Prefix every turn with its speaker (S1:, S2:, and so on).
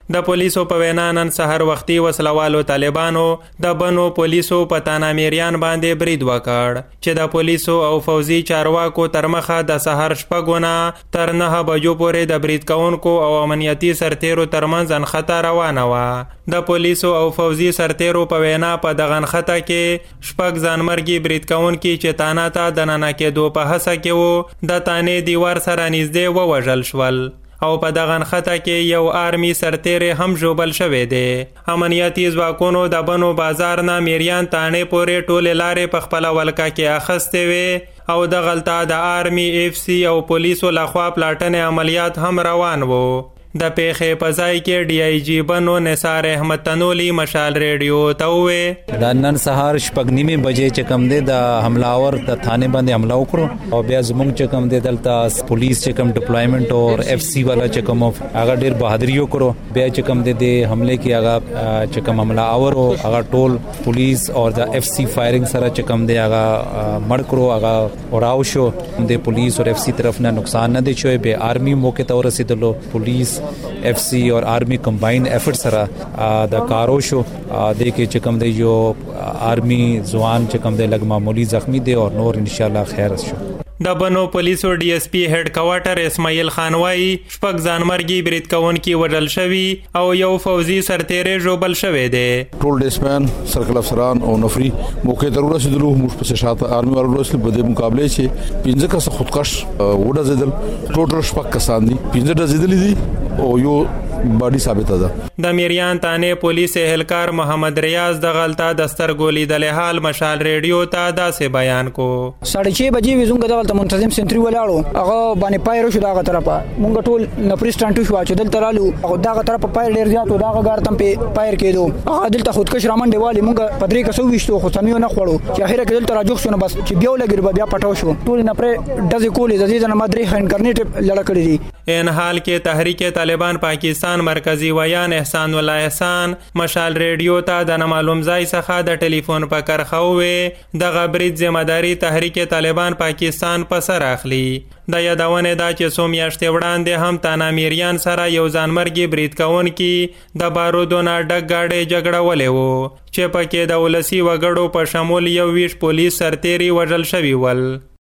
S1: د پولیسو په وینا نن سحر وختي وسلوالو طالبانو د بنو پولیسو په تانامیریان باندې برید وکړ چې د پولیسو او فوزي چارواکو تر مخه د سحر شپږونه تر 9 بجو پورې د برید کوونکو او امنیتي سرتیرو ترمنځ انخته روانه وه. د پولیسو او فوزي سرتیرو په وینا په دغه انخته کې شپږ ځانمرګي برید کوونکي چې تانه ته د ننه کېدو په هڅه کې وو د تانې دیوار سره نږدې ووژل شول او په دغه نښته کې یو آرمي سرتیری هم ژوبل شوی دی. امنیتي ځواکونو د بنو بازار نه میریان تانې پورې ټولې لارې په خپله ولکه کې اخیستې وې او دغلته د آرمي اف سی او پولیسو لخوا پلاټنې عملیات هم روان وو. د پیښې په ځای کې ډي آی جي بنو نثار احمد تنولی مشال ریډیو ته وویل
S2: دا نن سهار 9:30 بجې چې کوم دی د حملاور د تھانې باندې حمله وکړو او بیا زموږ چې کوم دی دلته پولیس چې کوم ډپلایمنٹ او اف سی والا چې کوم هغه ډیر بہادری وکړو بیا چې کوم دی د حمله کې هغه چې کوم حمله اور او هغه ټول پولیس او د اف سی فایرینګ سره چې کوم دی هغه مړ کړو هغه اوراو شو د پولیس او اف سی طرف نه نقصان نه دی شوی به آرمي موقع ته ورسېدلو پولیس اف سی اور آرمی کمباین ایفرٹ سره د کارو شو د کې چې کوم دی یو آرمی ځوان چې کوم دی لګ معمولی زخمی دی او نور ان شاء الله خیر شو.
S1: د بنو پولیسو ډي اس پی هډ کوارټر اسماعیل خان وایي شپږ ځانمرګي برید کوونکي وژل شوي او یو فوزي سرتیری ژوبل شوی دی.
S3: ټول ډیسپین سرکل افسران او نفري موقع ته ورسېدلو موږ په شاته آرمي والو سره په دې مقابله چې 15 کس خودکش وډزیدل ټوټل شپږ کسان دي 15 ډزیدل دي او یو باډي ثابته ده.
S1: د میریان تانې پولیس اهلکار محمد ریاض د غلطه د سترګو لیدلې حال مشال ریډیو ته داسې بیان کو
S4: 6:30 بجې وزونګه دغلته منتظم سنتري ولاړو هغه باندې پایر شو دغه طرفه مونږ ټول نفري سټانټ شو چې دلته رالو هغه دغه طرفه پایر ډیر زیات دغه غار تم په پایر کېدو هغه دلته خودکش رامنډه والی مونږ پدری کسو وشتو خو سميو نه خوړو چې اخیره کې دلته راجوخ شو نه بس چې بیا لګر بیا پټاو شو ټول نه پر دځې کولې د دې نه مدري هند کرنیټ لړ کړی دي.
S1: ان حال کې تحریک طالبان پاکستان مرکزی ویان احسان الله احسان مشال ریډیو ته د نامعلوم ځای څخه د ټلیفون په کرخه وې د غبرید ذمہداري تحریک طالبان پاکستان په سر اخلي. د یادونه دا چې څو میاشتې وړاندې هم تانامیریان سره یو ځانمرګي برید کوونکي د بارودو نه ډک گاډي جګړه ولې وو چې پکې د ولسی وګړو په شمول 20 پولیس سرتیري وژل شوي ول.